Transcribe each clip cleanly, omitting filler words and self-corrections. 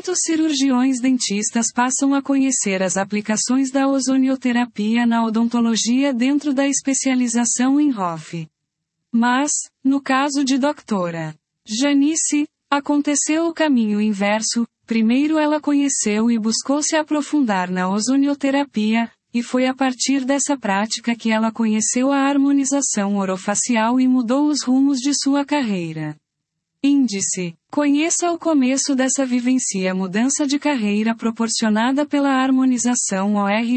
Muitos cirurgiões dentistas passam a conhecer as aplicações da ozonioterapia na odontologia dentro da especialização em ROF. Mas, no caso de Dra. Janice, aconteceu o caminho inverso. Primeiro ela conheceu e buscou se aprofundar na ozonioterapia, e foi a partir dessa prática que ela conheceu a harmonização orofacial e mudou os rumos de sua carreira. Índice: conheça o começo dessa vivência mudança de carreira proporcionada pela harmonização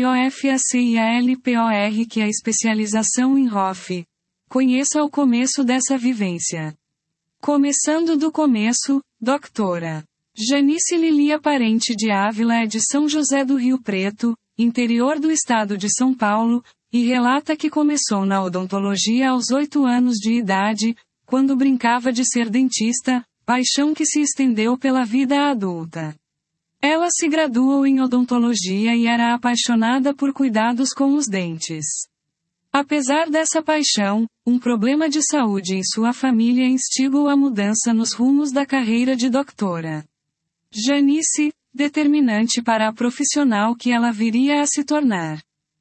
OROFACIALPOR que é a especialização em ROF. Conheça o começo dessa vivência. Começando do começo, Dra. Janice Lilia Parente de Ávila é de São José do Rio Preto, interior do estado de São Paulo, e relata que começou na odontologia aos 8 anos de idade, quando brincava de ser dentista, paixão que se estendeu pela vida adulta. Ela se graduou em odontologia e era apaixonada por cuidados com os dentes. Apesar dessa paixão, um problema de saúde em sua família instigou a mudança nos rumos da carreira de Dra. Janice, determinante para a profissional que ela viria a se tornar.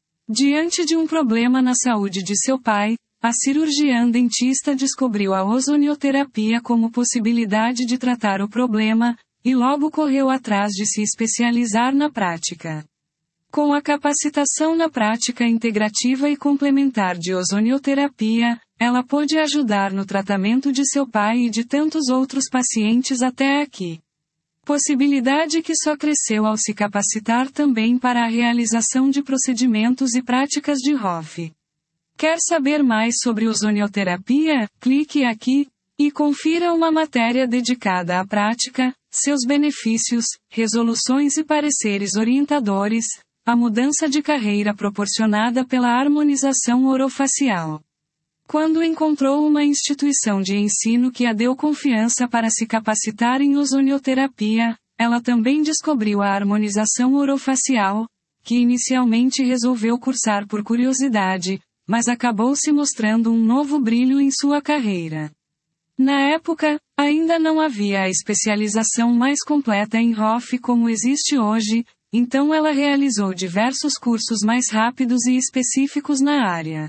Diante de um problema na saúde de seu pai, a cirurgiã dentista descobriu a ozonioterapia como possibilidade de tratar o problema, e logo correu atrás de se especializar na prática. Com a capacitação na prática integrativa e complementar de ozonioterapia, ela pôde ajudar no tratamento de seu pai e de tantos outros pacientes até aqui. Possibilidade que só cresceu ao se capacitar também para a realização de procedimentos e práticas de ROF. Quer saber mais sobre ozonioterapia? Clique aqui e confira uma matéria dedicada à prática, seus benefícios, resoluções e pareceres orientadores, a mudança de carreira proporcionada pela harmonização orofacial. Quando encontrou uma instituição de ensino que a deu confiança para se capacitar em ozonioterapia, ela também descobriu a harmonização orofacial, que inicialmente resolveu cursar por curiosidade, mas acabou se mostrando um novo brilho em sua carreira. Na época, ainda não havia a especialização mais completa em ROF como existe hoje, então ela realizou diversos cursos mais rápidos e específicos na área.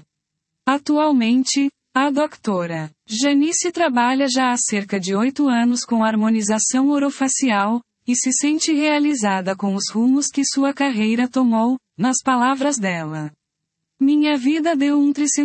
Atualmente, a Dra. Janice trabalha já há cerca de 8 anos com harmonização orofacial, e se sente realizada com os rumos que sua carreira tomou, nas palavras dela. Minha vida deu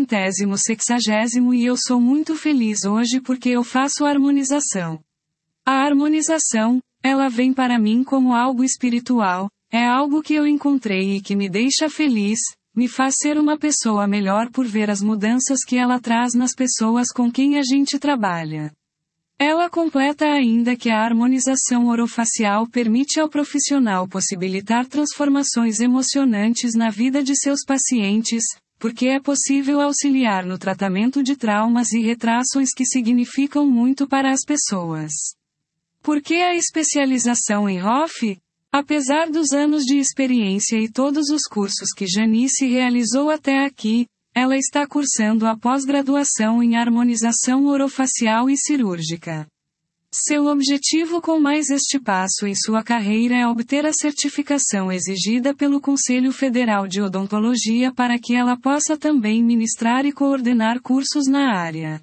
1/360 e eu sou muito feliz hoje porque eu faço harmonização. A harmonização, ela vem para mim como algo espiritual, é algo que eu encontrei e que me deixa feliz, me faz ser uma pessoa melhor por ver as mudanças que ela traz nas pessoas com quem a gente trabalha. Ela completa ainda que a harmonização orofacial permite ao profissional possibilitar transformações emocionantes na vida de seus pacientes, porque é possível auxiliar no tratamento de traumas e retrações que significam muito para as pessoas. Por que a especialização em ROF? Apesar dos anos de experiência e todos os cursos que Janice realizou até aqui, ela está cursando a pós-graduação em harmonização orofacial e cirúrgica. Seu objetivo com mais este passo em sua carreira é obter a certificação exigida pelo Conselho Federal de Odontologia para que ela possa também ministrar e coordenar cursos na área.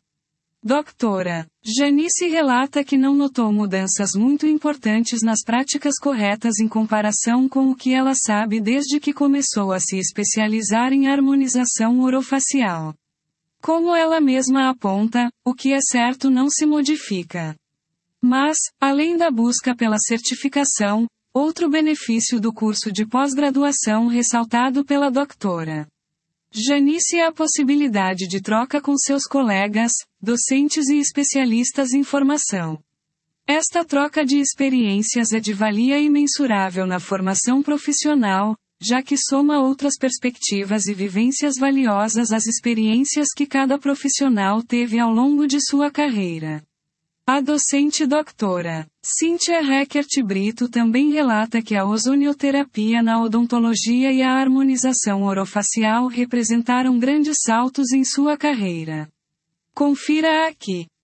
Dra. Janice relata que não notou mudanças muito importantes nas práticas corretas em comparação com o que ela sabe desde que começou a se especializar em harmonização orofacial. Como ela mesma aponta, o que é certo não se modifica. Mas, além da busca pela certificação, outro benefício do curso de pós-graduação ressaltado pela Dra. Janice é a possibilidade de troca com seus colegas, docentes e especialistas em formação. Esta troca de experiências é de valia imensurável na formação profissional, já que soma outras perspectivas e vivências valiosas às experiências que cada profissional teve ao longo de sua carreira. A docente Dra. Cíntia Reckert Brito também relata que a ozonioterapia na odontologia e a harmonização orofacial representaram grandes saltos em sua carreira. Confira aqui.